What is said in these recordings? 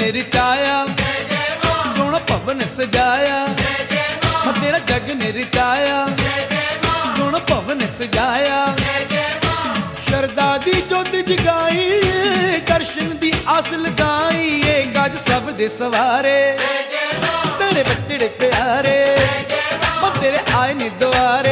ने रिचाया, सोना भवन सजाया, तेरा जग ने रिचाया, सोना भवन सजाया। शरदा दी जोत जगाई, दर्शन दी आस लगाई, गज सब दे सवारे, तेरे बच्चे प्यारे, तेरे आए ने द्वारे।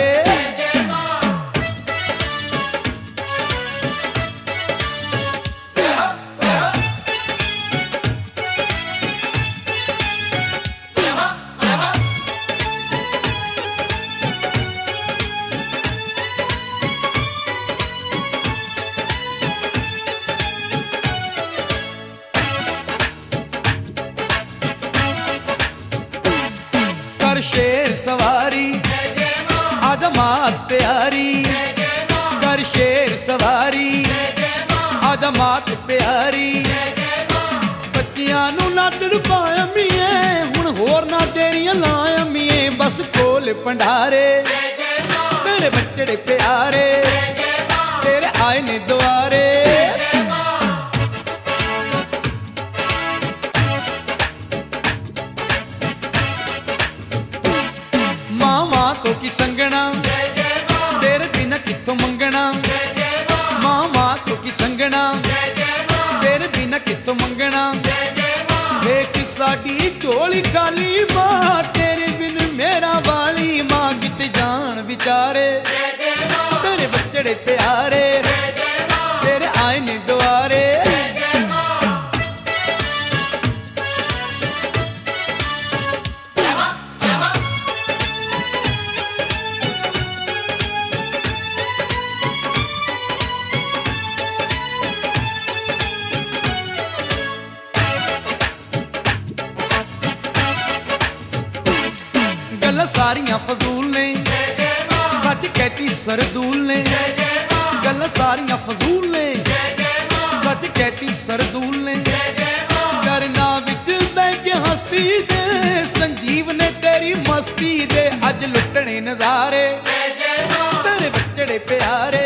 शेर सवारी आजा मात प्यारी, कर शेर सवारी आजा मात प्यारी। बच्चियां नू नादड़ पाया मीए, हुण होर ना तेरियां लाया मीए, बस कोल भंडारे, तेरे बच्चे प्यारे, तेरे आए ने द्वारे। तो की संगना, तेरे बिना किथों मंगना, मां तो की संगना, तेरे बिना किथों मंगना। देख साडी झोली खाली मां, तेरे बिन मेरा वाली मां किते जान विचारे, तेरे बच्चे प्यारे, तेरे आए ने द्वारे। गल्लां सारियां फजूल ने, सच कहती सरदूल ने, गल्लां सारियां फजूल ने, सच कहती सरदूल ने। करना विच बह के हस्ती दे, संजीव ने तेरी मस्ती दे, अज लुटने नजारे, तेरे बच्चे प्यारे,